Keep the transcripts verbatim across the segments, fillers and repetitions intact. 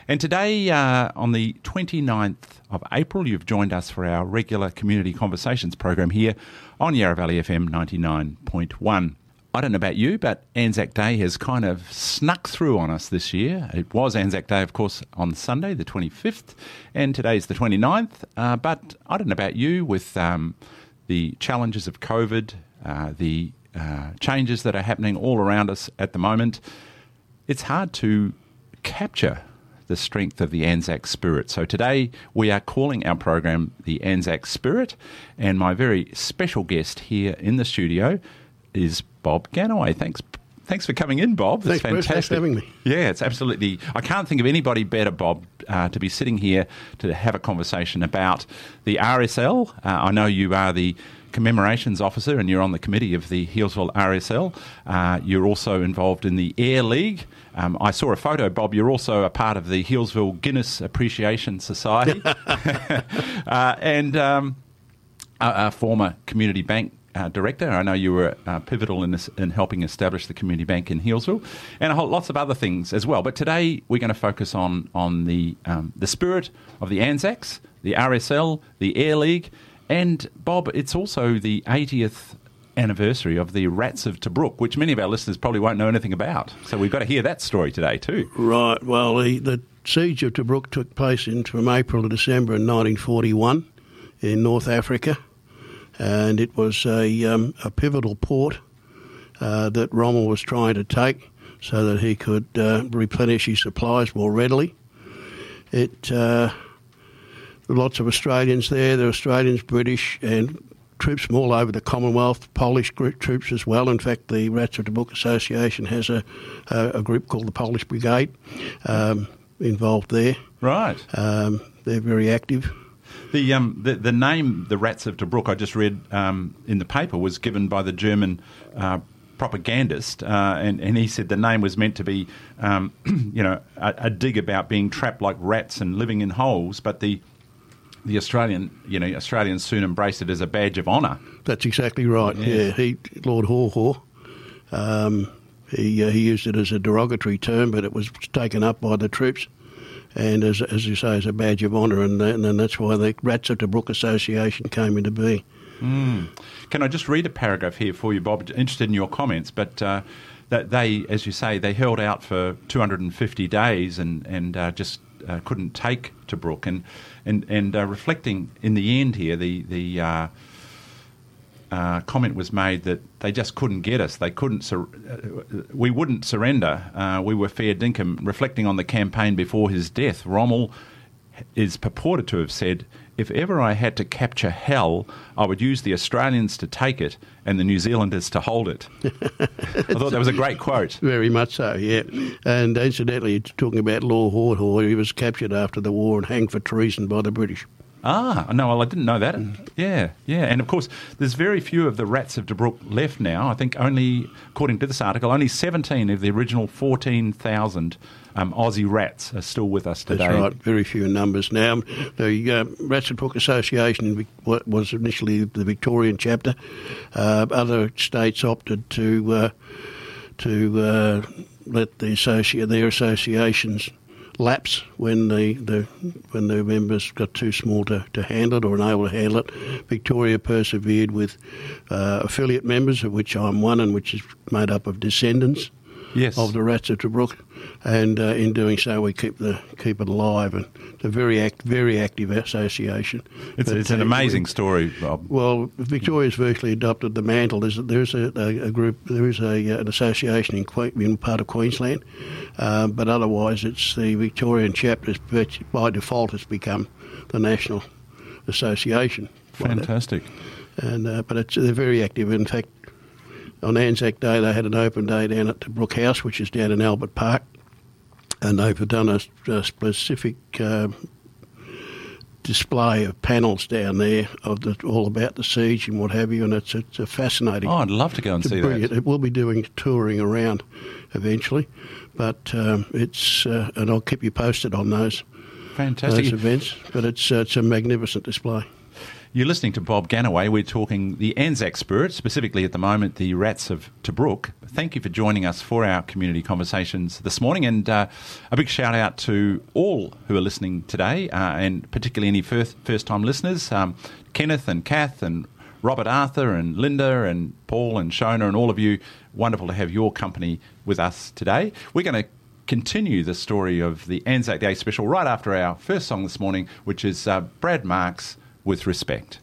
And today, uh, on the twenty-ninth of April, you've joined us for our regular Community Conversations program here on Yarra Valley F M ninety-nine point one. I don't know about you, but Anzac Day has kind of snuck through on us this year. It was Anzac Day, of course, on Sunday, the twenty-fifth, and today's the twenty-ninth. Uh, but I don't know about you, with um, the challenges of COVID, uh, the uh, changes that are happening all around us at the moment, it's hard to capture the strength of the Anzac spirit. So today we are calling our program the Anzac Spirit, and my very special guest here in the studio is Bob Gannaway. Thanks thanks for coming in, Bob. Thanks, it's fantastic. Bruce. Thanks for having me. Yeah, it's absolutely... I can't think of anybody better, Bob, uh, to be sitting here to have a conversation about the R S L. Uh, I know you are the commemorations officer and you're on the committee of the Healesville R S L. Uh, you're also involved in the Air League. Um, I saw a photo, Bob. You're also a part of the Healesville Guinness Appreciation Society uh, and um, a, a former community bank uh, director. I know you were uh, pivotal in this, in helping establish the community bank in Healesville, and a whole, lots of other things as well. But today we're going to focus on on the um, the spirit of the Anzacs, the R S L, the Air League. And, Bob, it's also the eightieth anniversary of the Rats of Tobruk, which many of our listeners probably won't know anything about. So we've got to hear that story today too. Right. Well, the, the siege of Tobruk took place in, from April to December in nineteen forty-one in North Africa, and it was a, um, a pivotal port uh, that Rommel was trying to take so that he could uh, replenish his supplies more readily. It... Uh, Lots of Australians there. There are Australians, British, and troops from all over the Commonwealth, Polish troops as well. In fact, the Rats of Tobruk Association has a, a, a group called the Polish Brigade um, involved there. Right. Um, they're very active. The, um, the the name, the Rats of Tobruk, I just read um, in the paper, was given by the German uh, propagandist, uh, and, and he said the name was meant to be, um, you know, a, a dig about being trapped like rats and living in holes, but the The Australian, you know, Australians soon embraced it as a badge of honour. That's exactly right. Yeah, yeah he, Lord Haw Haw, um, he uh, he used it as a derogatory term, but it was taken up by the troops, and as as you say, as a badge of honour, and, and and that's why the Rats of Tobruk Association came into being. Mm. Can I just read a paragraph here for you, Bob? Interested in your comments, but uh, that they, as you say, they held out for two hundred fifty days and and uh, just. Uh, couldn't take Tobruk, and and and uh, reflecting in the end here, the the uh, uh, comment was made that they just couldn't get us. They couldn't. Sur- uh, we wouldn't surrender. Uh, we were fair dinkum. Reflecting on the campaign before his death, Rommel is purported to have said, "If ever I had to capture hell, I would use the Australians to take it and the New Zealanders to hold it." I thought that was a great quote. Very much so, yeah. And incidentally, talking about Lord Haw Haw, he was captured after the war and hanged for treason by the British. Ah, no, well, I didn't know that. Yeah, yeah. And, of course, there's very few of the Rats of Tobruk left now. I think only, according to this article, only seventeen of the original fourteen thousand um, Aussie rats are still with us today. That's right, very few in numbers now. The uh, Rats of Tobruk Association was initially the Victorian chapter. Uh, other states opted to uh, to uh, let the associ- their associations lapse when the, the when the members got too small to, to handle it or unable to handle it. Victoria persevered with uh, affiliate members, of which I'm one, and which is made up of descendants yes. of the Rats of Tobruk, and uh, in doing so we keep the keep it alive. And it's a very act, very active association. It's, but, it's an uh, amazing we, story, Bob. Well, Victoria's virtually adopted the mantle. There's there's a, a, a group, there is a, an association in, Que- in part of Queensland, uh, but otherwise it's the Victorian chapter. By default, has become the national association. Fantastic. And uh, but it's they're very active. In fact, on Anzac Day they had an open day down at the Brook House, which is down in Albert Park, and they've done a, a specific uh, display of panels down there of the, all about the siege and what have you, and it's it's a fascinating. Oh, I'd love to go and see brilliant. that. It will be doing touring around eventually, but um, it's uh, and I'll keep you posted on those. Fantastic Those events, but it's uh, it's a magnificent display. You're listening to Bob Gannaway. We're talking the Anzac spirit, specifically at the moment the Rats of Tobruk. Thank you for joining us for our community conversations this morning, and uh, a big shout out to all who are listening today, uh, and particularly any first, first-time listeners, um, Kenneth and Kath and Robert Arthur and Linda and Paul and Shona and all of you. Wonderful to have your company with us today. We're going to continue the story of the Anzac Day special right after our first song this morning, which is uh, Brad Marks, With Respect.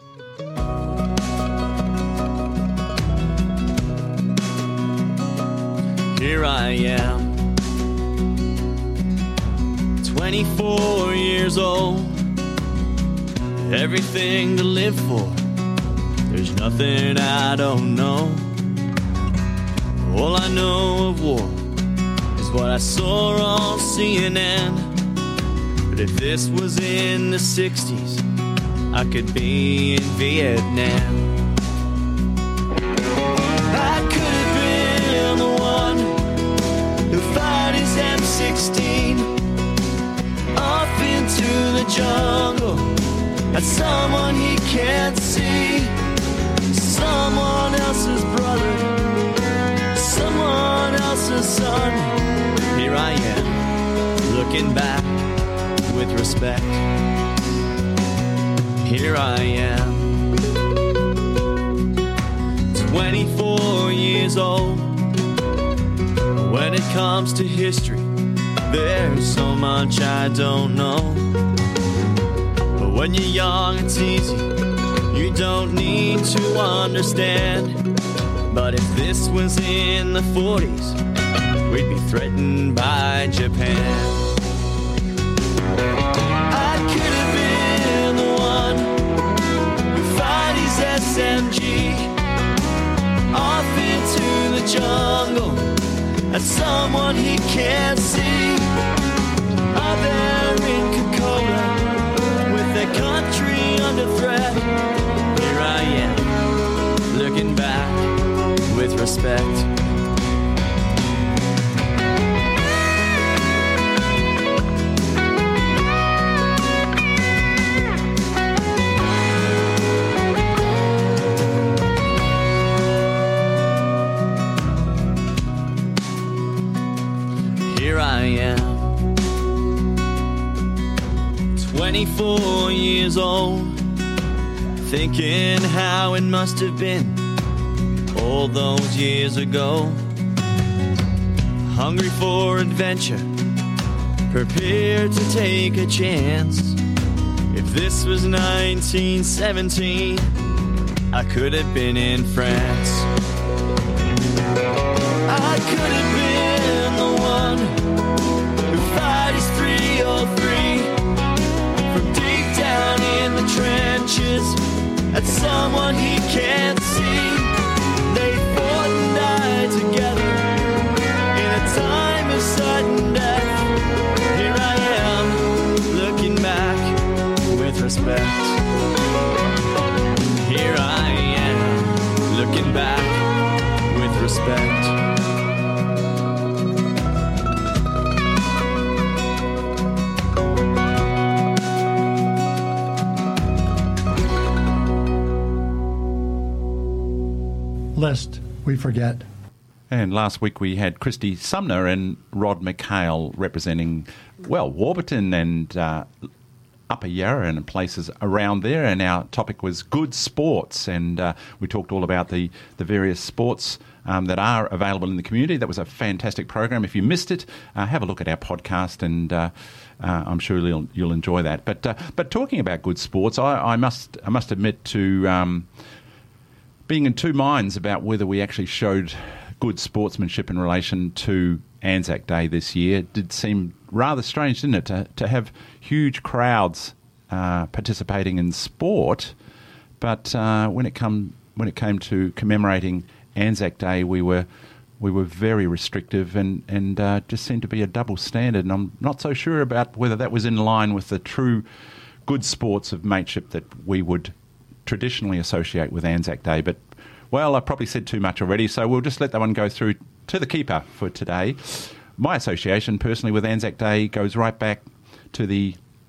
Here I am, twenty-four years old, everything to live for, there's nothing I don't know. All I know of war is what I saw on C N N. But if this was in the sixties, I could be in Vietnam. I could have been the one who fired his M sixteen off into the jungle at someone he can't see, someone else's brother, someone else's son. Here I am, looking back with respect. Here I am, twenty-four years old. When it comes to history, there's so much I don't know. But when you're young, it's easy, you don't need to understand. But if this was in the forties, we'd be threatened by Japan. I could have been the one who fired his S M G off into the jungle at someone he can't see. Out there in Kokoda with their country under threat. Here I am, looking back with respect. Here I am, twenty-four years old, thinking how it must have been all those years ago. Hungry for adventure, prepared to take a chance. If this was nineteen seventeen, I could have been in France. I could have been the one who fired his three oh three from deep down in the trenches at someone he can't see. They fought and died together in a time of sudden death. Here I am, looking back with respect. Here I am, looking back with respect. Lest we forget. And last week we had Christy Sumner and Rod McHale representing, well, Warburton and uh, Upper Yarra and places around there. And our topic was good sports. And uh, we talked all about the, the various sports um, that are available in the community. That was a fantastic program. If you missed it, uh, have a look at our podcast and uh, uh, I'm sure you'll, you'll enjoy that. But uh, but talking about good sports, I, I must I must admit to um, being in two minds about whether we actually showed good sportsmanship in relation to Anzac Day this year. It did seem rather strange, didn't it, to, to have huge crowds uh, participating in sport, but uh, when it come when it came to commemorating Anzac Day, we were we were very restrictive and and uh, just seemed to be a double standard. And I'm not so sure about whether that was in line with the true good sports of mateship that we would traditionally associate with Anzac Day. But, well, I've probably said too much already, so we'll just let that one go through to the keeper for today. My association, personally, with Anzac Day goes right back to the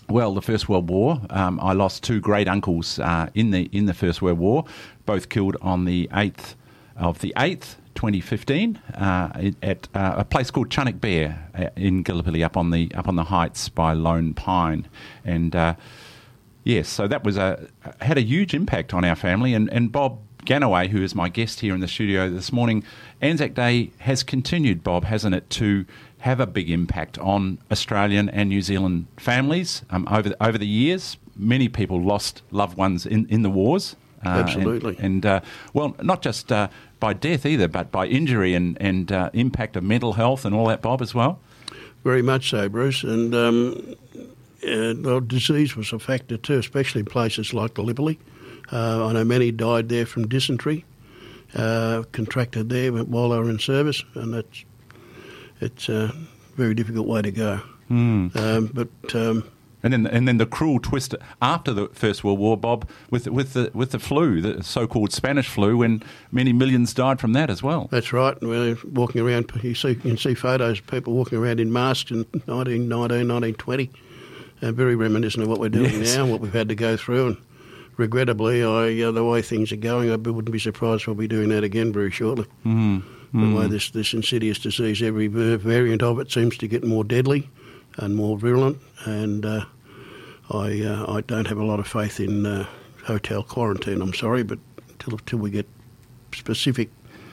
Well, the First World War. Um, I lost two great uncles uh, in the in the First World War, both killed on the eighth of the eighth, twenty fifteen, uh, at uh, a place called Chunnock Bear in Gallipoli, up on the up on the heights by Lone Pine, and uh, yes, so that was a had a huge impact on our family. And, and Bob Ganaway, who is my guest here in the studio this morning, Anzac Day has continued, Bob, hasn't it, to have a big impact on Australian and New Zealand families um, over the, over the years. Many people lost loved ones in, in the wars. Uh, Absolutely. And, and uh, well, not just uh, by death either, but by injury and, and uh, impact of mental health and all that, Bob, as well. Very much so, Bruce. And um, uh, well, disease was a factor too, especially in places like Gallipoli. Uh, I know many died there from dysentery, uh, contracted there while they were in service, and that's it's a very difficult way to go. Mm. Um, but um, and then and then the cruel twist after the First World War, Bob, with with the with the flu, the so-called Spanish flu, when many millions died from that as well. That's right. We're walking around. You see, you can see photos of people walking around in masks in nineteen nineteen, nineteen twenty, and very reminiscent of what we're doing Yes. now, what we've had to go through. And regrettably, I, uh, the way things are going, I wouldn't be surprised if we'll be doing that again very shortly. Mm. The Mm. way this, this insidious disease, every variant of it seems to get more deadly and more virulent, and uh, I uh, I don't have a lot of faith in uh, hotel quarantine, I'm sorry, but until, until we get specific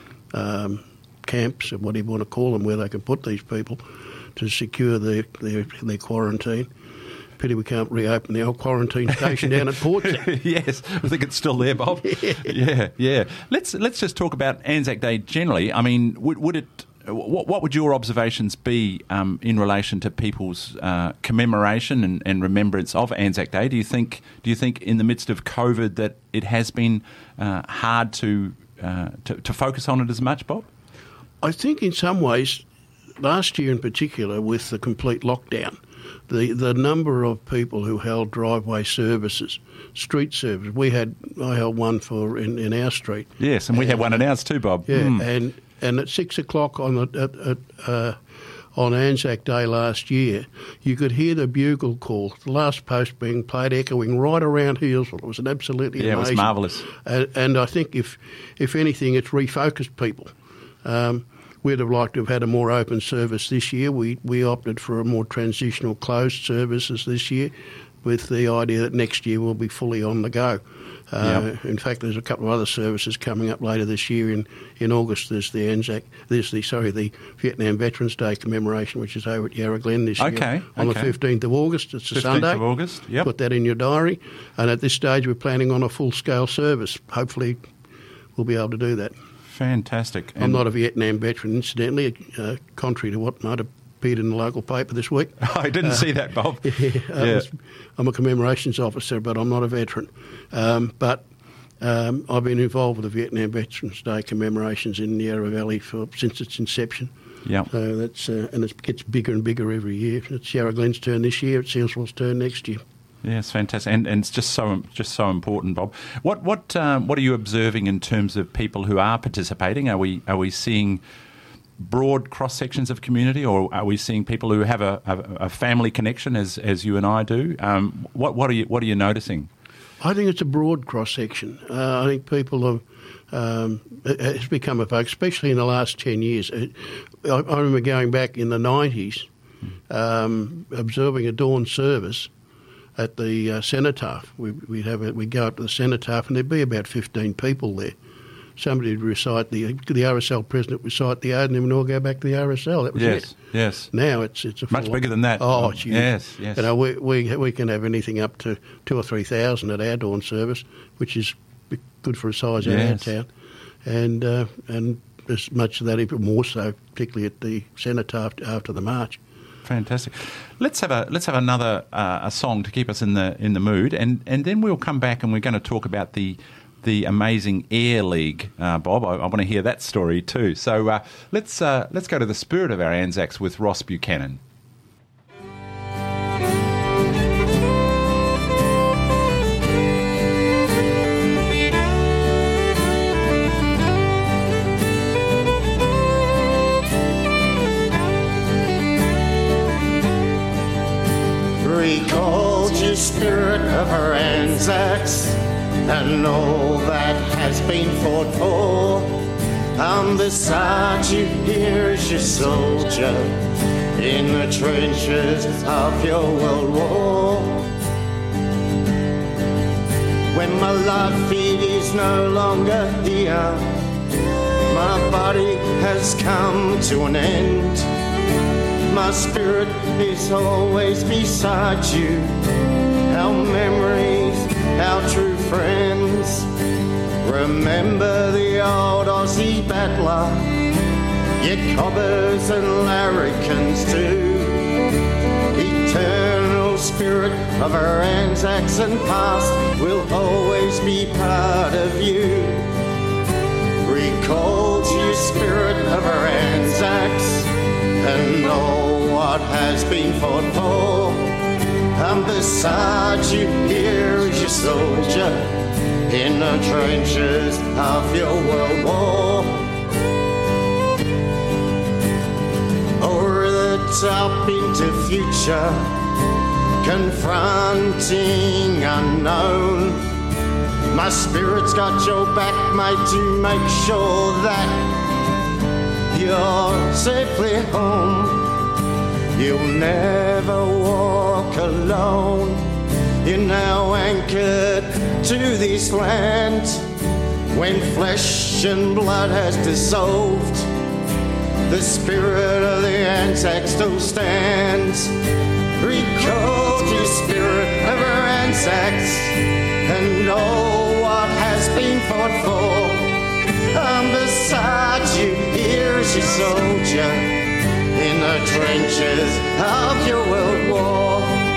um, camps, or whatever you want to call them, where they can put these people to secure their, their, their quarantine. Pity we can't reopen the old quarantine station down at Portsea. Yes, I think it's still there, Bob. Yeah. yeah, yeah. Let's let's just talk about Anzac Day generally. I mean, would, would it? What, what would your observations be um, in relation to people's uh, commemoration and, and remembrance of Anzac Day? Do you think? Do you think, in the midst of COVID, that it has been uh, hard to, uh, to to focus on it as much, Bob? I think in some ways, last year in particular, with the complete lockdown, the the number of people who held driveway services, street services, we had, I held one for in, in our street. Yes, and we had one in ours too, Bob. Yeah, Mm. and and at six o'clock on the at, at, uh, on Anzac Day last year, you could hear the bugle call, the last post being played, echoing right around Healesville. It was an absolutely Yeah, amazing. it was marvellous. And, and I think if if anything, it's refocused people. Um, We'd have liked to have had a more open service this year. We we opted for a more transitional closed services this year, with the idea that next year we'll be fully on the go. Uh, Yep. In fact, there's a couple of other services coming up later this year. In, in August, there's the Anzac, there's the sorry, the Vietnam Veterans Day commemoration, which is over at Yarra Glen this Okay, year on okay. the fifteenth of August. It's a fifteenth Sunday. of August, yep. Put that in your diary. And at this stage, we're planning on a full-scale service. Hopefully, we'll be able to do that. Fantastic. I'm not a Vietnam veteran, incidentally, uh, contrary to what might have appeared in the local paper this week. I didn't see that, Bob. Yeah, I Yeah. was- I'm a commemorations officer, but I'm not a veteran. Um, but um, I've been involved with the Vietnam Veterans Day commemorations in the Yarra Valley for, since its inception. Yep. So that's uh, and it gets bigger and bigger every year. It's Yarra Glen's turn this year. It's Healesville's turn next year. Yeah, it's fantastic, and and it's just so just so important, Bob. What what um, what are you observing in terms of people who are participating? Are we are we seeing broad cross sections of community, or are we seeing people who have a, a, a family connection, as as you and I do? Um, what what are you what are you noticing? I think it's a broad cross section. Uh, I think people have. Um, it has become a focus, especially in the last ten years. It, I, I remember going back in the nineties, um, observing a dawn service at the uh, Cenotaph. We, we'd have a, we'd go up to the Cenotaph, and there'd be about fifteen people there. Somebody would recite the the R S L president would recite the ode, and then we'd all go back to the R S L. That was Yes, it. yes. Now it's it's a Much full- bigger than that. Oh, it's huge. Yes, yes. You know, we we we can have anything up to two or three thousand at our dawn service, which is good for a size of our Yes. town, and uh, and as much of that, even more so, particularly at the Cenotaph after the march. Fantastic. Let's have a let's have another uh, a song to keep us in the in the mood, and and then we'll come back and we're going to talk about the the amazing Air League, uh, Bob. I, I want to hear that story too. So uh, let's uh, let's go to the spirit of our Anzacs with Ross Buchanan. Recall your spirit of our Anzacs and all that has been fought for. I'm beside you, here's your soldier in the trenches of your world war. When my life feed is no longer here, my body has come to an end. My spirit is always beside you. Our memories, our true friends. Remember the old Aussie battler, your cobbers and larrikins too. Eternal spirit of our Anzacs and past will always be part of you. Recall to your spirit of our Anzacs and all what has been fought for. I'm beside you, here is your soldier in the trenches of your world war. Over the top into future, confronting unknown. My spirit's got your back, mate, to make sure that you're safely home. You'll never walk alone. You're now anchored to this land. When flesh and blood has dissolved, the spirit of the Anzac still stands. Recall the spirit of our Anzacs and all what has been fought for. I'm beside you, here's your soldier in the trenches of your world war.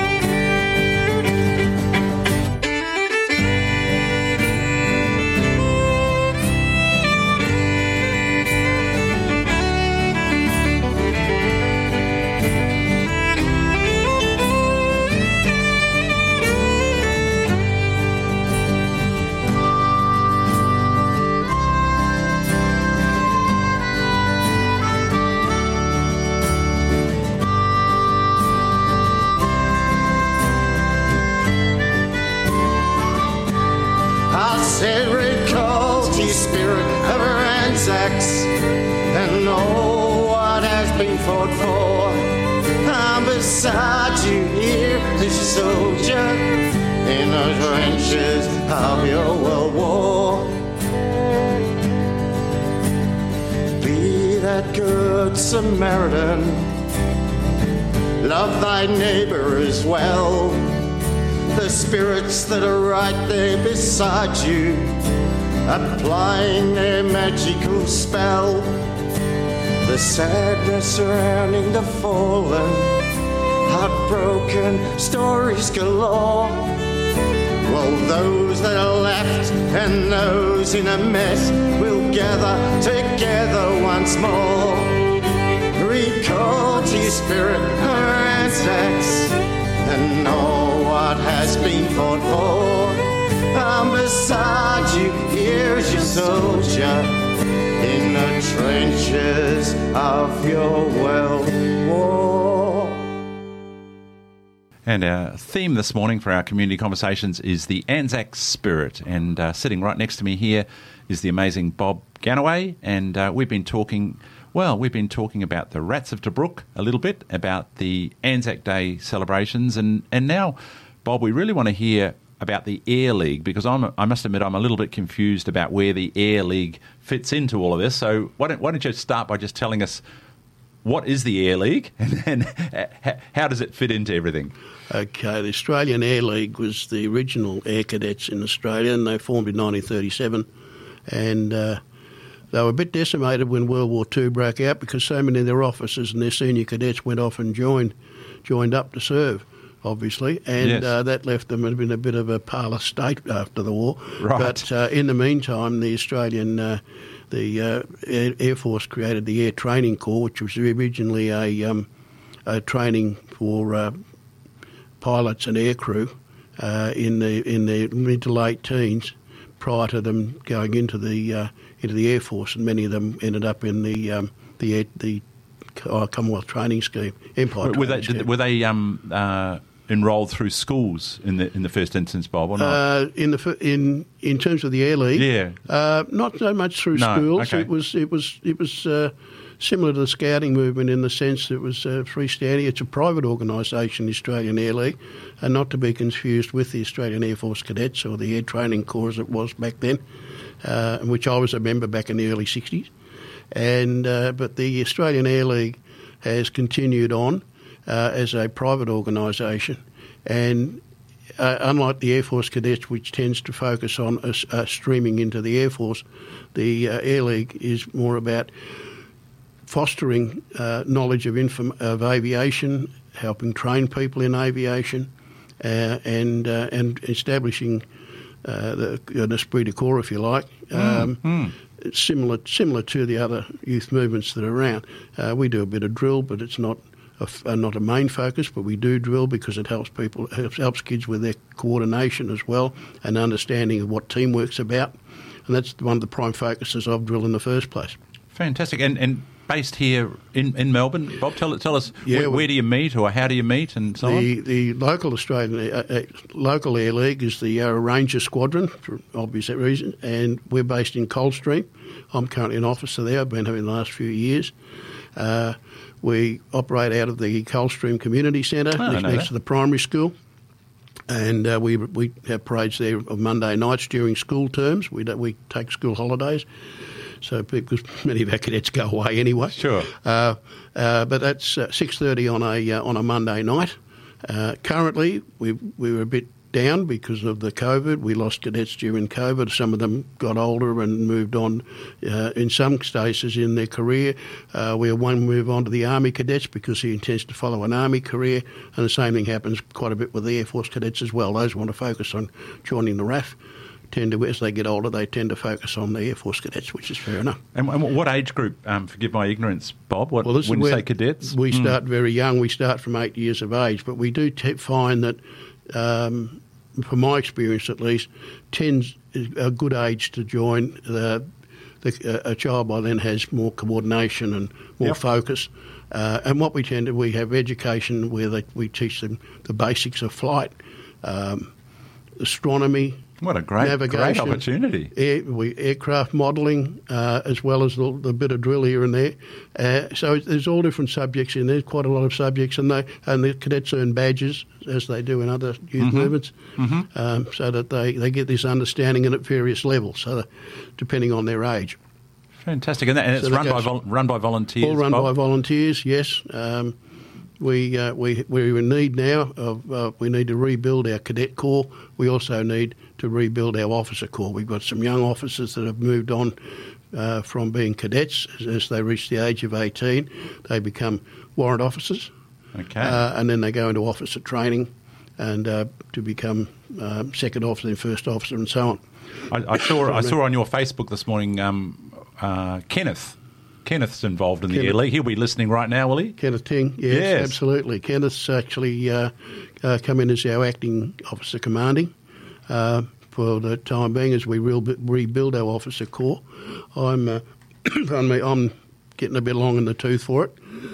Said recall to your spirit of our Anzacs and all what has been fought for. I'm beside you, here is your soldier in the trenches of your world war. Be that good Samaritan, love thy neighbour as well. The spirits that are right there beside you, applying their magical spell. The sadness surrounding the fallen, heartbroken stories galore. Well, those that are left and those in a mess will gather together once more. Recall to your spirit her Anzacs and all what has been fought for. I'm beside you, here's your soldier in the trenches of your world war. And our theme this morning for our community conversations is the Anzac spirit. And uh, sitting right next to me here is the amazing Bob Ganaway. And uh, we've been talking... Well, we've been talking about the Rats of Tobruk a little bit, about the Anzac Day celebrations, and, and now, Bob, we really want to hear about the Air League, because I'm, I must admit I'm a little bit confused about where the Air League fits into all of this. So why don't, why don't you start by just telling us what is the Air League and then how does it fit into everything? Okay, the Australian Air League was the original air cadets in Australia, and they formed in nineteen thirty-seven, and... Uh, They were a bit decimated when World War Two broke out because so many of their officers and their senior cadets went off and joined joined up to serve, obviously, and yes. uh, that left them in a bit of a parlous state after the war. Right. But uh, in the meantime, the Australian uh, the uh, Air, Air Force created the Air Training Corps, which was originally a, um, a training for uh, pilots and aircrew uh, in the in the mid to late teens, prior to them going into the uh, into the Air Force, and many of them ended up in the um, the the uh, Commonwealth Training Scheme, Empire were Training they, Scheme. Were they um, uh, enrolled through schools in the in the first instance, Bob, or not? Uh, in the fir- in in terms of the Air League, Yeah. uh, not so much through No, schools. okay. It was it was it was uh, similar to the scouting movement in the sense that it was uh, freestanding. It's a private organisation, the Australian Air League, and not to be confused with the Australian Air Force Cadets or the Air Training Corps as it was back then, uh, in which I was a member back in the early sixties. And uh, but the Australian Air League has continued on uh, as a private organisation, and uh, unlike the Air Force Cadets, which tends to focus on uh, uh, streaming into the Air Force, the uh, Air League is more about fostering uh, knowledge of, inform- of aviation, helping train people in aviation, uh, and uh, and establishing uh, the, an esprit de corps, if you like. Um, mm. Similar, similar to the other youth movements that are around. Uh, we do a bit of drill, but it's not a, f- uh, not a main focus. But we do drill because it helps people, helps, helps kids with their coordination as well and understanding of what teamwork's about. And that's one of the prime focuses of drill in the first place. Fantastic. And and based here in, in Melbourne, Bob, tell tell us Yeah, where, we- where do you meet or how do you meet and so The on. the local Australian uh, uh, local Air League is the uh, Ranger Squadron for obvious reasons, and we're based in Coldstream. I'm currently an officer there. I've been here in the last few years. Uh, we operate out of the Coldstream Community Centre, Oh, I next, know next that. to the primary school. And uh, we we have parades there on Monday nights during school terms. We don't, we take school holidays, so because many of our cadets go away anyway. Sure. Uh, uh, but that's uh, six thirty on a uh, on a Monday night. Uh, currently, we we were a bit down because of the COVID. We lost cadets during COVID. Some of them got older and moved on. Uh, in some stages in their career, uh, we had one move on to the Army cadets because he intends to follow an Army career, and the same thing happens quite a bit with the Air Force cadets as well. Those who want to focus on joining the R A F tend to, as they get older, they tend to focus on the Air Force cadets, which is fair enough. And, and what age group, um, forgive my ignorance, Bob, what, Well, this is when you where say cadets? we Mm. start very young. We start from eight years of age, but we do t- find that, um, from my experience at least, ten's a good age to join. The, the, a child by then has more coordination and more Yep. focus. Uh, and what we tend to, we have education where they, we teach them the basics of flight, um, astronomy, What a great, great navigation, opportunity. Air, we, aircraft modelling, uh, as well as the, the bit of drill here and there. Uh, so there's all different subjects in there, quite a lot of subjects, and they and the cadets earn badges, as they do in other youth Mm-hmm. movements, um, so that they, they get this understanding and at various levels, so that, depending on their age. Fantastic. And, that, and it's So that run by, goes- vol- run by volunteers, All run Bob? by volunteers, yes. Um, we uh, we we're in need now of uh, we need to rebuild our cadet corps. We also need to rebuild our officer corps. We've got some young officers that have moved on uh, from being cadets as, as they reach the age of eighteen. They become warrant officers, Okay. uh, and then they go into officer training and uh, to become um, second officer, then first officer, and so on. I, I saw I saw on your Facebook this morning, um, uh, Kenneth. Kenneth's involved in the Kenneth. Air League. He'll be listening right now, will he? Kenneth Ting, yes, Yes. absolutely. Kenneth's actually uh, uh, come in as our acting officer commanding uh, for the time being as we re- rebuild our officer corps. I'm, uh, pardon me, I'm getting a bit long in the tooth for it,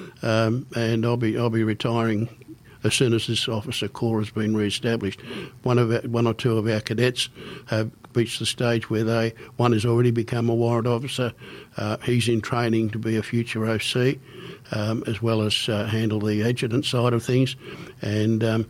um, and I'll be I'll be retiring as soon as this officer corps has been re-established. One of our, one or two of our cadets have reached the stage where they one has already become a warrant officer. Uh, he's in training to be a future O C, um, as well as uh, handle the adjutant side of things, and um,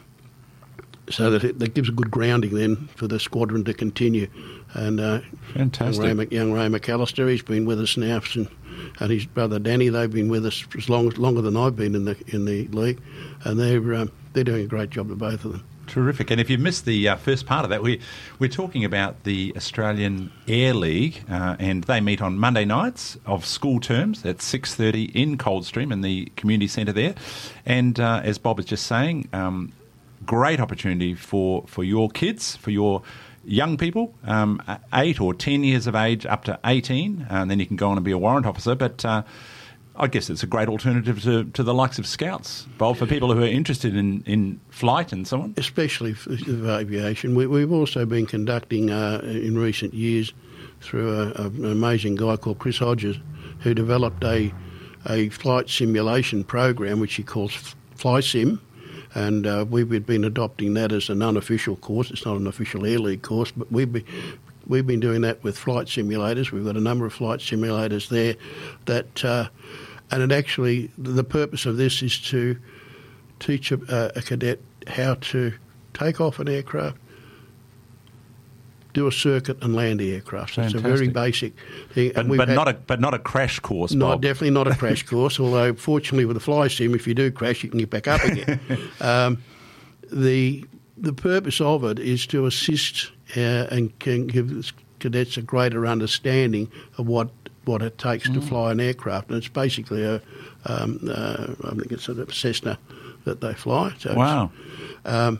so that it that gives a good grounding then for the squadron to continue. And uh, Fantastic. Young Ray, Mc- young Ray McAllister, he's been with us now, since, and his brother Danny, they've been with us as long longer than I've been in the in the league, and they're um, they're doing a great job, the both of them. Terrific. And if you missed the uh, first part of that, we, we're talking about the Australian Air League, uh, and they meet on Monday nights of school terms at six thirty in Coldstream in the community centre there. And uh, as Bob was just saying, um, great opportunity for, for your kids, for your young people, um, eight or ten years of age up to eighteen, and then you can go on and be a warrant officer. But uh, I guess it's a great alternative to, to the likes of Scouts, Bob, for people who are interested in, in flight and so on. Especially for for aviation. We, we've also been conducting uh, in recent years through a, a, an amazing guy called Chris Hodges, who developed a a flight simulation program which he calls FlySim, and uh, we've been adopting that as an unofficial course. It's not an official Air League course, but we've been, we've been doing that with flight simulators. We've got a number of flight simulators there that, uh, and it actually, the purpose of this is to teach a, a cadet how to take off an aircraft, do a circuit and land the aircraft. So it's a very basic thing. But, but not a but not a crash course, Bob. No, definitely not a crash course, although fortunately with the fly sim, if you do crash, you can get back up again. um, the the purpose of it is to assist uh, and can give cadets a greater understanding of what, what it takes mm. to fly an aircraft. And it's basically a, um, uh, I think it's a Cessna that they fly. So wow. Um,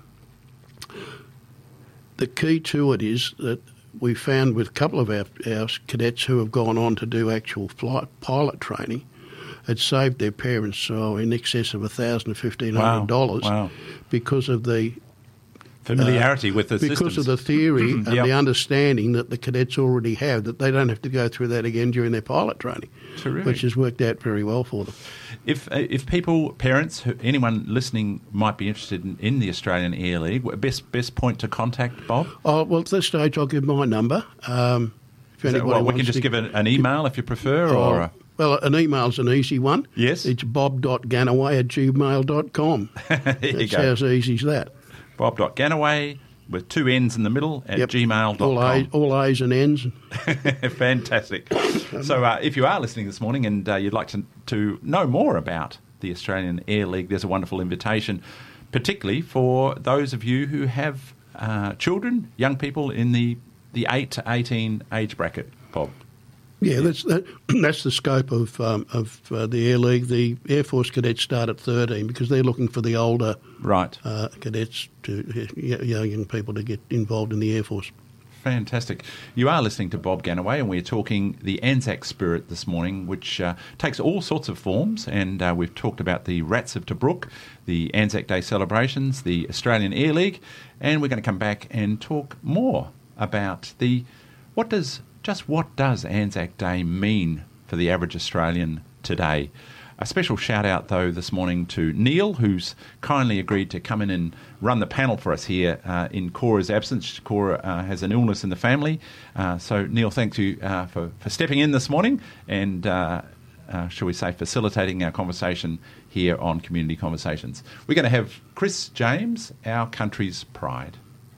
the key to it is that we found with a couple of our, our cadets who have gone on to do actual flight pilot training, it saved their parents so in excess of one thousand dollars to fifteen hundred dollars wow. Wow. because of the familiarity uh, with the because systems. of the theory and yep. the understanding that the cadets already have, that they don't have to go through that again during their pilot training, Terrific. Which has worked out very well for them. If if people, parents, who, anyone listening might be interested in, in the Australian Air League, best best point to contact, Bob? Oh, well, at this stage I'll give my number. Um, if Is that, well, we can just to, give an, an email if you prefer, oh, or... A, well, an email's an easy one. Yes. It's bob dot ganaway at gmail dot com. There you It's go. as easy as that. bob dot ganaway with two N's in the middle at Yep. gmail dot com. All A's, all A's and N's. Fantastic. So uh, if you are listening this morning and uh, you'd like to, to know more about the Australian Air League, there's a wonderful invitation, particularly for those of you who have uh, children, young people in the, the eight to eighteen age bracket, Bob. Yeah, that's that, that's the scope of um, of uh, the Air League. The Air Force cadets start at thirteen because they're looking for the older right uh, cadets, to young people to get involved in the Air Force. Fantastic. You are listening to Bob Ganaway, and we're talking the Anzac Spirit this morning, which uh, takes all sorts of forms, and uh, we've talked about the Rats of Tobruk, the Anzac Day celebrations, the Australian Air League, and we're going to come back and talk more about the what does just what does Anzac Day mean for the average Australian today. A special shout out, though, this morning to Neil, who's kindly agreed to come in and run the panel for us here uh, in Cora's absence. Cora uh, has an illness in the family. Uh, so, Neil, thank you uh, for, for stepping in this morning and, uh, uh, shall we say, facilitating our conversation here on Community Conversations. We're going to have Chris James, Our Country's Pride.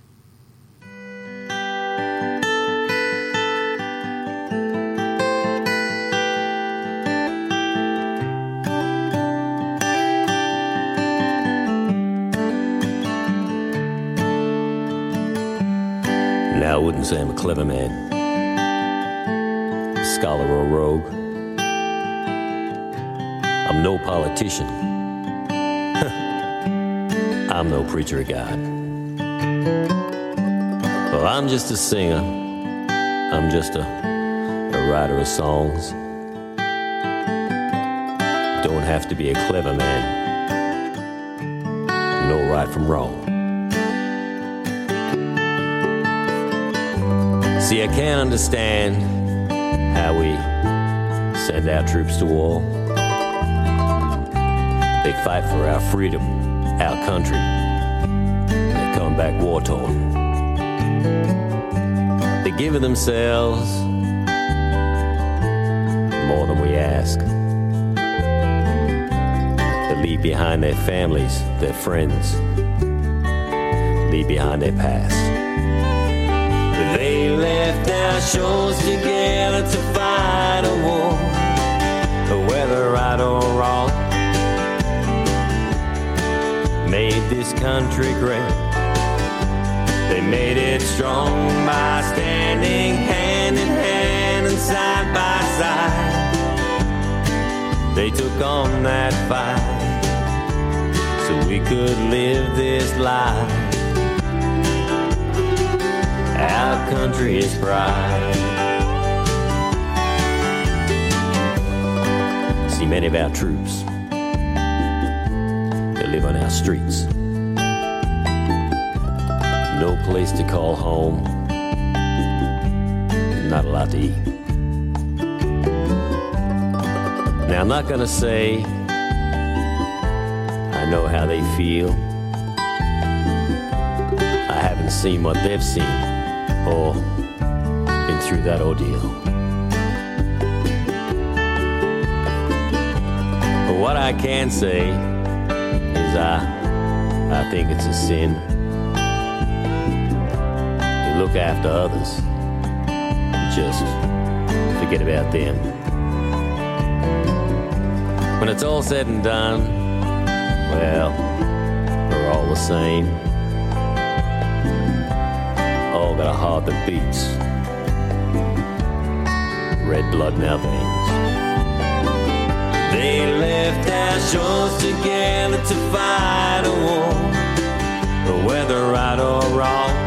Now, I wouldn't say I'm a clever man, scholar or rogue. I'm no politician. I'm no preacher of God. Well, I'm just a singer. I'm just a, a writer of songs. Don't have to be a clever man. Know right from wrong. See, I can't understand how we send our troops to war. They fight for our freedom, our country. They come back war-torn. They give of themselves more than we ask. They leave behind their families, their friends, leave behind their past. They left our shores together to fight a war, whether right or wrong. Made this country great. They made it strong by standing hand in hand and side by side. They took on that fight so we could live this life. Our country is pride. See, many of our troops, they live on our streets. No place to call home, not a lot to eat. Now, I'm not gonna say I know how they feel. seen what they've seen or been through that ordeal. But what I can say is I, I think it's a sin to look after others and just forget about them. When it's all said and done, well, we're all the same. All got a heart that beats, red blood in our veins. They left our shores together to fight a war, but whether right or wrong,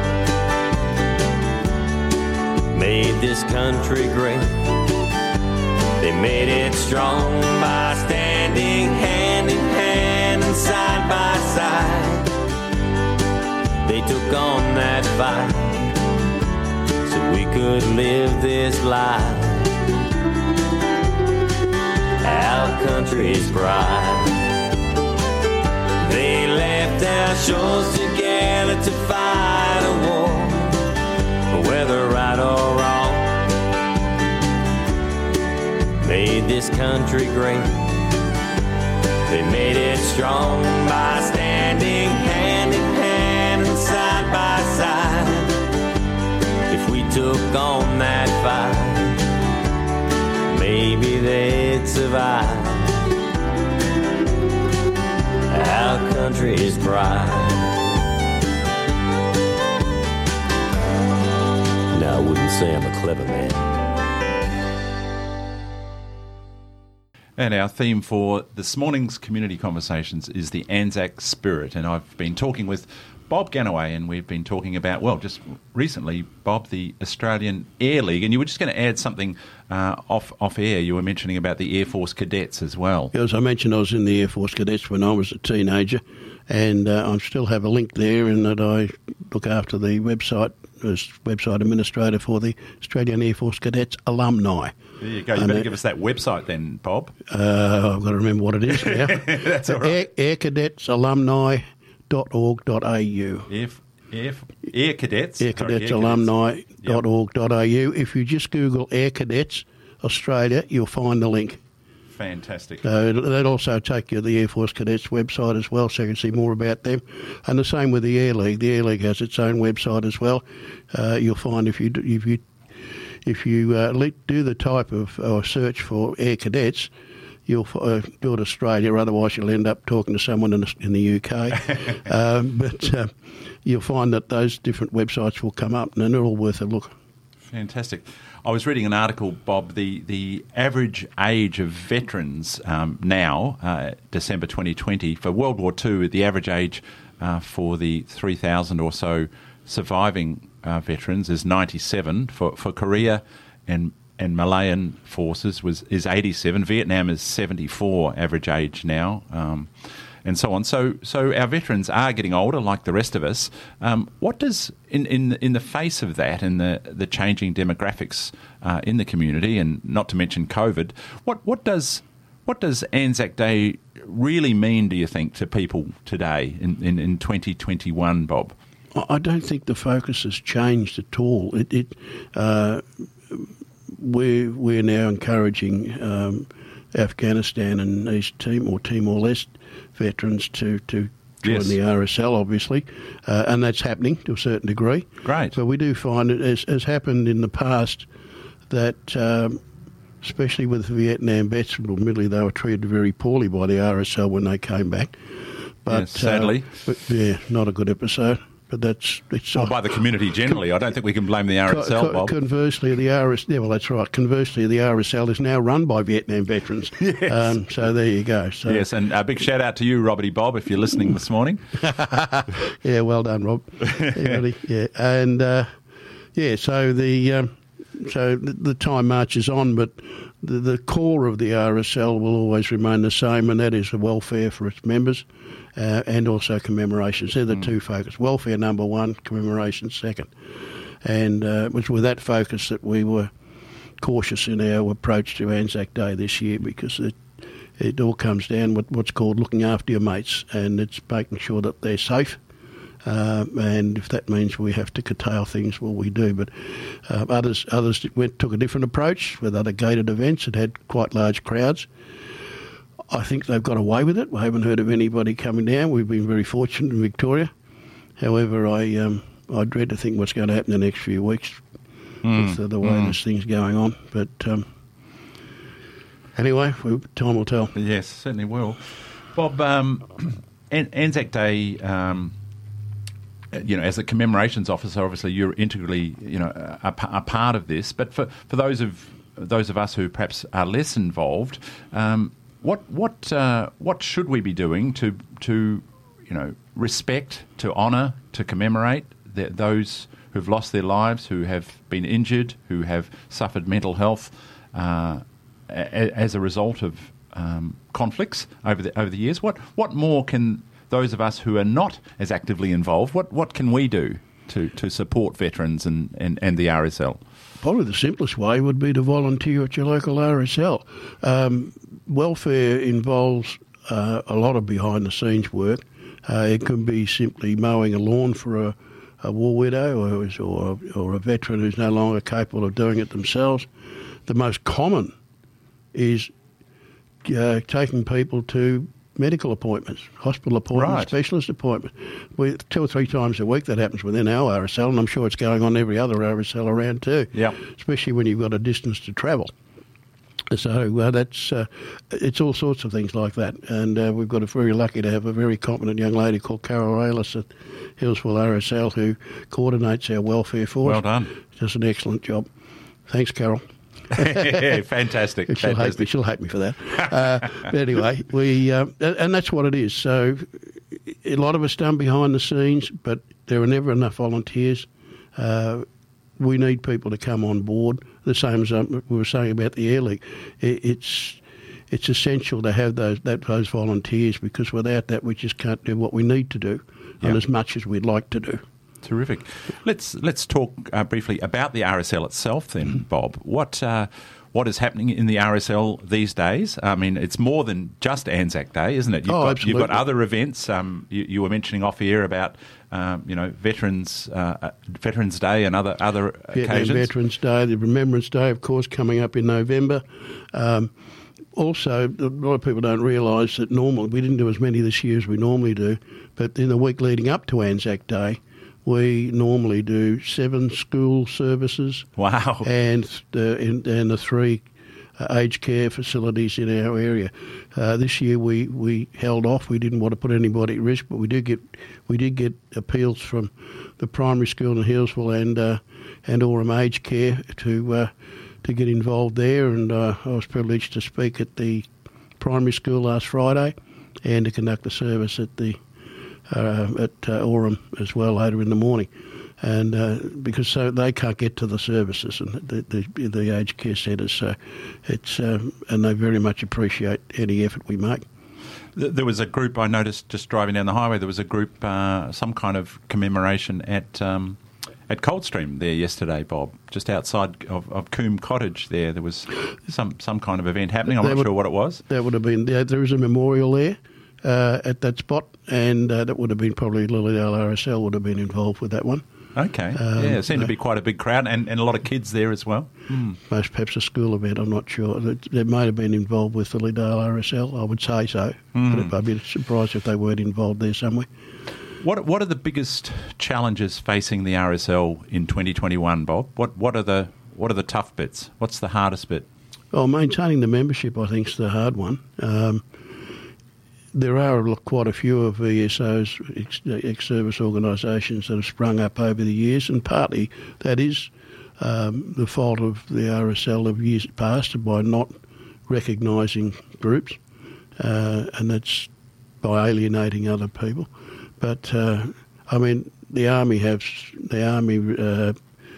made this country great. They made it strong by standing hand in hand and side by side. They took on that fight so we could live this life. Our country's pride. They left our shores together to fight a war, whether right or wrong, made this country great. They made it strong by standing hand in hand and side by side. If we took on that fight, maybe they'd survive. Our country's pride. Now I wouldn't say I'm a clever man. And our theme for this morning's community conversations is the Anzac spirit. And I've been talking with Bob Ganaway, and we've been talking about, well, just recently, Bob, the Australian Air League. And you were just going to add something uh, off off air. You were mentioning about the Air Force cadets as well. As I mentioned, I was in the Air Force cadets when I was a teenager, and uh, I still have a link there in that I look after the website as website administrator for the Australian Air Force Cadets alumni. There you go. You and better uh, give us that website then, Bob. Uh, I've got to remember what it is now. That's all right. Air, air cadets alumni dot org dot a u. Air, Air, Air Cadets. Air Cadets alumni dot org dot a u. If you just Google Air Cadets Australia, you'll find the link. Fantastic. So that'll also take you to the Air Force Cadets website as well, so you can see more about them. And the same with the Air League. The Air League has its own website as well. Uh, you'll find if you do, if you if you uh, do the type of or search for Air Cadets, you'll uh, do it Australia. Otherwise, you'll end up talking to someone in the, in the U K. um, but uh, you'll find that those different websites will come up, and they're all worth a look. Fantastic. I was reading an article, Bob, the, the average age of veterans um, now, uh, December twenty twenty, for World War Two, the average age uh, for the three thousand or so surviving uh, veterans is ninety-seven. For, for Korea and and Malayan forces was is eighty-seven. Vietnam is seventy-four average age now. Um, and so on. So, so our veterans are getting older, like the rest of us. Um, what does, in in in the face of that, and the the changing demographics uh, in the community, and not to mention COVID, what what does what does Anzac Day really mean, do you think, to people today in in, in twenty twenty-one, Bob? I don't think the focus has changed at all. It, it uh, we're we're now encouraging um, Afghanistan and East Timor or Timor-Leste veterans to, to join yes. the R S L, obviously, uh, and that's happening to a certain degree. Great. But we do find it, as has happened in the past, that um, especially with the Vietnam vets, admittedly they were treated very poorly by the R S L when they came back. But yes, sadly. Uh, but, yeah, not a good episode. But that's it's Well, by the community generally. I don't think we can blame the R S L, co- Bob. Conversely, the R S L, yeah, well, that's right. Conversely, the R S L is now run by Vietnam veterans. Yes. Um, so there you go. So, Yes, and a big shout out to you, Roberty Bob, if you're listening this morning. yeah, well done, Rob. yeah, really, yeah, and uh, yeah, so the um, so the, the time marches on, but the, the core of the R S L will always remain the same, and that is the welfare for its members. Uh, and also commemorations. They're the mm. two focus. Welfare number one, commemoration second. And uh, it was with that focus that we were cautious in our approach to Anzac Day this year, because it it all comes down with what's called looking after your mates, and it's making sure that they're safe Uh, and if that means we have to curtail things, well, we do. But uh, others others went, took a different approach with other gated events that had quite large crowds. I think they've got away with it. We haven't heard of anybody coming down. We've been very fortunate in Victoria. However, I um, I dread to think what's going to happen in the next few weeks mm. with uh, the way mm. this thing's going on. But um, anyway, we, time will tell. Yes, certainly will. Bob, um, An- Anzac Day, um, you know, as a commemorations officer, obviously you're integrally, you know, a, a part of this. But for, for those of those of us who perhaps are less involved, um, what what uh, what should we be doing to to you know respect, to honour, to commemorate the, those who've lost their lives, who have been injured, who have suffered mental health uh, a, as a result of um, conflicts over the over the years? What what more can those of us who are not as actively involved, what what can we do to, to support veterans and, and, and the R S L? Probably the simplest way would be to volunteer at your local R S L. Um, welfare involves uh, a lot of behind-the-scenes work. Uh, it can be simply mowing a lawn for a, a war widow or, or, or a veteran who's no longer capable of doing it themselves. The most common is uh, taking people to medical appointments, hospital appointments, right. specialist appointments. We, two or three times a week that happens within our R S L, and I'm sure it's going on every other R S L around too, yep. especially when you've got a distance to travel. So uh, that's uh, it's all sorts of things like that. And uh, we've got a very lucky to have a very competent young lady called Carol Raylis at Hillsville R S L who coordinates our welfare for us. Well done. Does an excellent job. Thanks, Carol. Fantastic. She'll Fantastic. hate me. She'll hate me for that. Uh, but anyway, we uh, and that's what it is. So a lot of it's done behind the scenes, but there are never enough volunteers. Uh, we need people to come on board. The same as um, we were saying about the Air League. It, it's it's essential to have those that, those volunteers, because without that we just can't do what we need to do, yep. and as much as we'd like to do. Terrific. Let's let's talk uh, briefly about the R S L itself then, Bob. What uh, what is happening in the R S L these days? I mean, it's more than just Anzac Day, isn't it? You've, oh, got, absolutely. you've got other events. Um, you, you were mentioning off air about um, you know Veterans uh, Veterans Day and other other occasions. Yeah, Veterans Day, the Remembrance Day, of course, coming up in November. Um, Also, a lot of people don't realise that normally, we didn't do as many this year as we normally do, but in the week leading up to Anzac Day, we normally do seven school services. Wow. And, uh, in, and the three uh, aged care facilities in our area. Uh, this year we, we held off. We didn't want to put anybody at risk, but we did get we did get appeals from the primary school in Hillsville and uh, and Aurum Aged Care to uh, to get involved there. And uh, I was privileged to speak at the primary school last Friday and to conduct a service at the Uh, at uh, Aurum as well later in the morning, and uh, because so they can't get to the services and the the, the aged care centres, so it's um, and they very much appreciate any effort we make. There was a group I noticed just driving down the highway. There was a group, uh, some kind of commemoration at um, at Coldstream there yesterday, Bob, just outside of, of Coombe Cottage. There, there was some some kind of event happening. I'm that not would, sure what it was. That would have been there. There is a memorial there. Uh, at that spot, and uh, that would have been probably Lilydale R S L would have been involved with that one. Okay, um, yeah, it seemed uh, to be quite a big crowd and, and a lot of kids there as well. Mm. Most perhaps a school event, I'm not sure. They might have been involved with Lilydale R S L, I would say so, mm. but I'd be surprised if they weren't involved there somewhere. What What are the biggest challenges facing the R S L in twenty twenty-one, Bob? What What are the What are the tough bits? What's the hardest bit? Well, maintaining the membership, I think, is the hard one. Um, There are quite a few of V S O's, ex-service organisations, that have sprung up over the years, and partly that is um, the fault of the R S L of years past by not recognising groups, uh, and that's by alienating other people. But, uh, I mean, the Army has, the Army uh,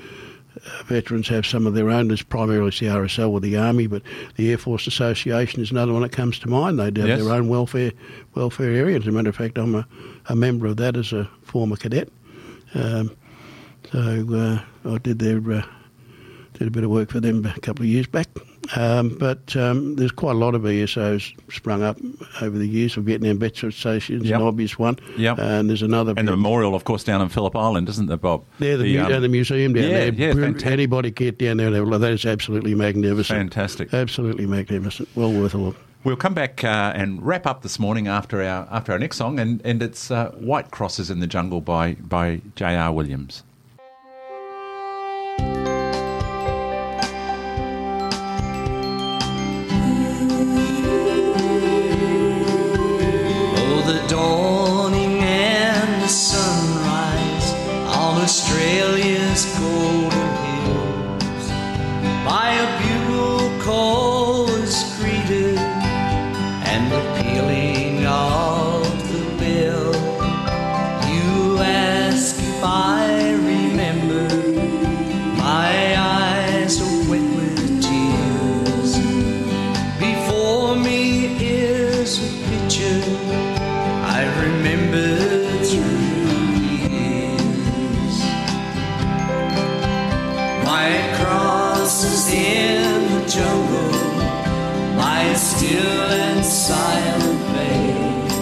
veterans have some of their own. There's primarily the R S L with the Army, but the Air Force Association is another one that comes to mind. They have yes. their own welfare welfare area. As a matter of fact, I'm a, a member of that as a former cadet. Um, so uh, I did their uh, did a bit of work for them a couple of years back, Um, but um, there's quite a lot of E S Os sprung up over the years. The Vietnam Vets Association is Yep. an obvious one. Yep. And there's another. And the memorial, of course, down in Phillip Island, isn't there, Bob? Yeah, the, mu- um, and the museum down yeah, there. yeah, Br- fantastic. Anybody get down there, they'll- that is absolutely magnificent. Fantastic. Absolutely magnificent. Well worth a look. We'll come back uh, and wrap up this morning after our after our next song, and, and it's uh, White Crosses in the Jungle by, by J R Williams. Oh, the dawning and the sunrise on Australia's golden hills. By a bugle call was greeted and the pealing of the bell. You ask if I remember, my eyes are wet with tears. Before me is a picture I remember through the years. My crosses in the jungle, my still and silent bay,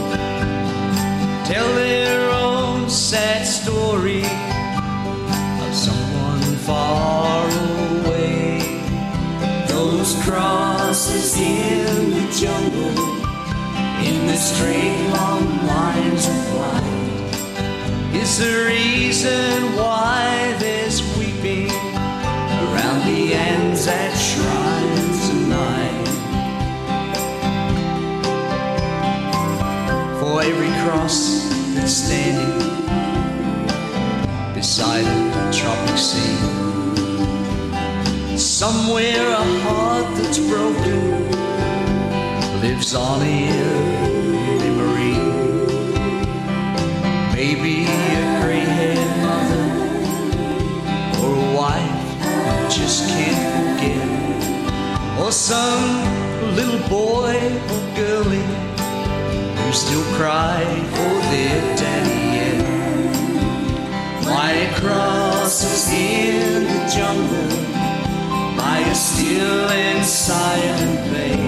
tell their own sad story of someone far away. Those crosses in the jungle, in the straight long lines of light, is the reason why there's weeping around the Anzac Shrine tonight. For every cross that's standing beside a tropic sea, somewhere a heart that's broken lives on in memory. Maybe a gray-haired mother or a wife who just can't forget, or some little boy or girlie who still cry for their daddy yet. White crosses in the jungle by a still and silent bay,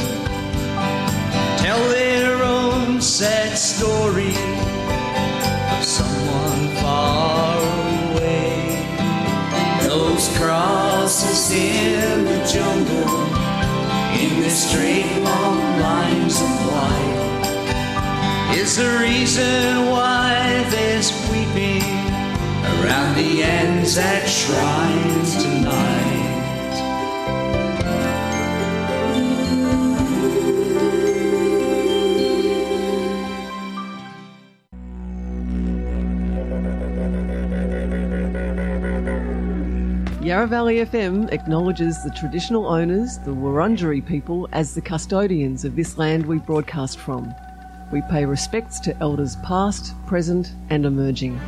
tell their own sad story of someone far away. Those crosses in the jungle, in the straight long lines of light, is the reason why there's weeping around the Anzac Shrine tonight. Yarra Valley F M acknowledges the traditional owners, the Wurundjeri people, as the custodians of this land we broadcast from. We pay respects to elders past, present and emerging.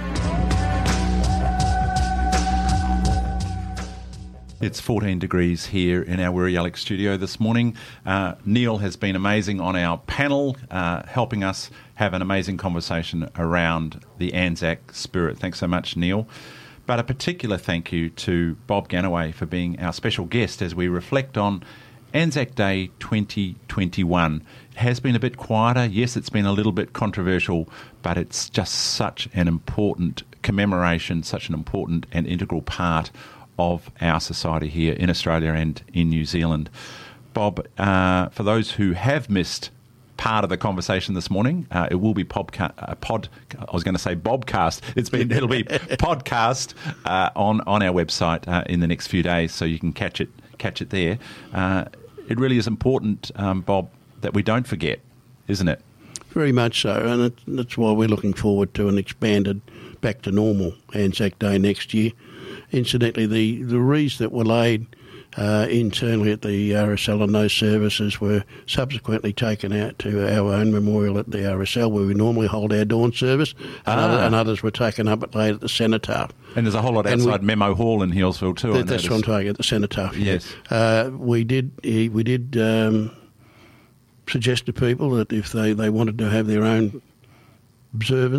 It's fourteen degrees here in our Wiri Yallock studio this morning. Uh, Neil has been amazing on our panel, uh, helping us have an amazing conversation around the Anzac spirit. Thanks so much, Neil. But a particular thank you to Bob Ganaway for being our special guest as we reflect on Anzac Day twenty twenty-one. It has been a bit quieter. Yes, it's been a little bit controversial, but it's just such an important commemoration, such an important and integral part of our society here in Australia and in New Zealand. Bob, uh, for those who have missed part of the conversation this morning, uh, it will be podca- uh, pod. I was going to say Bobcast. It's been it'll be podcast uh, on on our website uh, in the next few days, so you can catch it catch it there. Uh, it really is important, um, Bob, that we don't forget, isn't it? Very much so, and it, that's why we're looking forward to an expanded back to normal Anzac Day next year. Incidentally, the, the wreaths that were laid uh, internally at the R S L and those services were subsequently taken out to our own memorial at the R S L where we normally hold our dawn service, and, Ah. other, and others were taken up at late at the Cenotaph. And there's a whole lot And we- outside Memo Hall in Healesville too. I That, that's what I'm noticed. talking at the Cenotaph. Yes. Uh, we did eh, we did um, suggest to people that if they, they wanted to have their own observance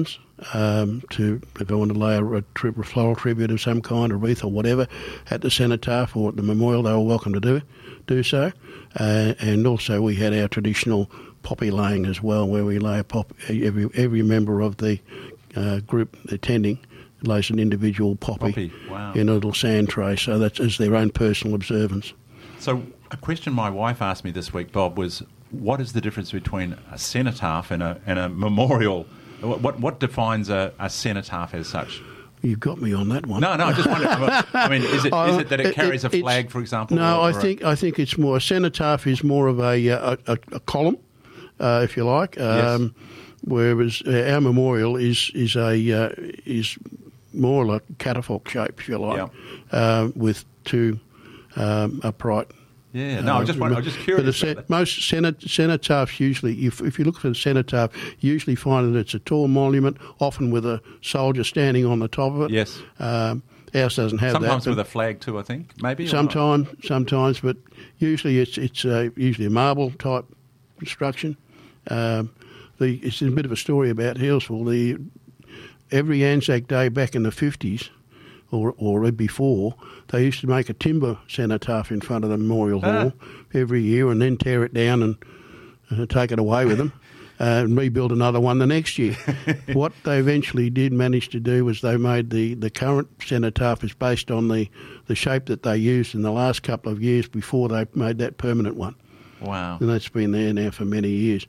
um, to if I want to lay a, a, tri- a floral tribute of some kind, a wreath or whatever, at the cenotaph or at the memorial, they were welcome to do do so. Uh, and also we had our traditional poppy laying as well, where we lay a pop. Every every member of the uh, group attending lays an individual poppy, Poppy, wow. in a little sand tray. So that's as their own personal observance. So a question my wife asked me this week, Bob, was what is the difference between a cenotaph and a and a memorial? What what, what defines a, a cenotaph as such? You've got me on that one. No, no, I just wondered. I mean, is it is it that it carries a flag, for example? No, or, I or think a... I think it's more a cenotaph is more of a a, a, a column, uh, if you like. Um, yes. Whereas uh, our memorial is is a uh, is more like catafalque shape, if you like, yeah. uh, with two um, upright. Yeah, no, I just wonder, I'm just curious. But the about cen- most cenot- cenotaphs usually, if, if you look for the cenotaph, you usually find that it's a tall monument, often with a soldier standing on the top of it. Yes. Um, ours doesn't have Sometimes that. with a flag too, I think, maybe? Sometimes, sometimes, but usually it's it's uh, usually a marble type construction. Um, the it's a bit of a story about Healesville. The every Anzac Day back in the fifties, or or before, they used to make a timber cenotaph in front of the Memorial Ah. Hall every year, and then tear it down and uh, take it away with them. Uh, and rebuild another one the next year. What they eventually did manage to do was they made the, the current cenotaph is based on the, the shape that they used in the last couple of years before they made that permanent one. Wow. And that's been there now for many years.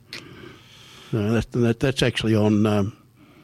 So that's, that, that's actually on um,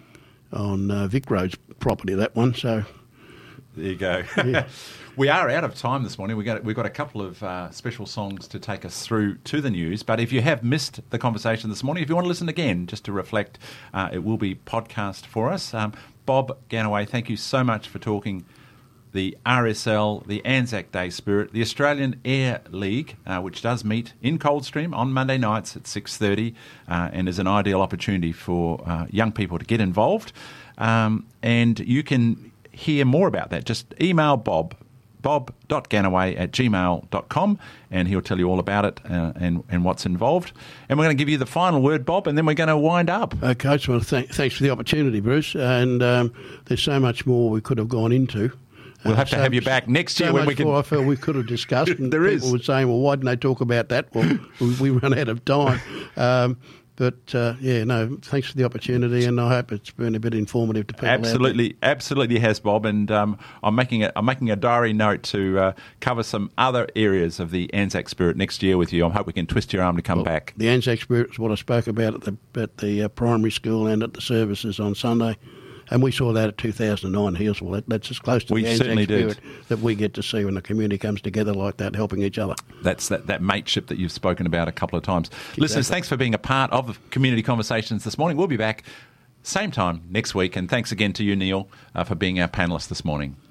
on uh, Vic Road's property, that one. So there you go. Yeah. We are out of time this morning. We've got, we've got a couple of uh, special songs to take us through to the news. But if you have missed the conversation this morning, if you want to listen again, just to reflect, uh, it will be podcast for us. Um, Bob Ganaway, thank you so much for talking the R S L, the Anzac Day Spirit, the Australian Air League, uh, which does meet in Coldstream on Monday nights at six thirty uh, and is an ideal opportunity for uh, young people to get involved. Um, and you can hear more about that. Just email Bob, bob dot ganaway at gmail dot com, and he'll tell you all about it uh, and, and what's involved. And we're going to give you the final word, Bob, and then we're going to wind up. Okay, I just want to thank, thanks for the opportunity, Bruce. And um, there's so much more we could have gone into. We'll Uh, have to so- have you back next so year when much we can. more I felt we could have discussed. And There people is. were saying, well, why didn't they talk about that? Well, we, we run out of time. Um, but, uh, yeah, no, thanks for the opportunity, and I hope it's been a bit informative to people out there. Absolutely, absolutely has, Bob. And um, I'm making a, I'm making a diary note to uh, cover some other areas of the Anzac Spirit next year with you. I hope we can twist your arm to come Well, back. The Anzac Spirit is what I spoke about at the, at the uh, primary school and at the services on Sunday. And we saw that at two thousand nine Healesville. That, that's as close to We the Anzac certainly did. Spirit that we get to see when the community comes together like that, helping each other. That's that, that mateship that you've spoken about a couple of times. Listeners, thanks for being a part of Community Conversations this morning. We'll be back same time next week. And thanks again to you, Neil, uh, for being our panellist this morning.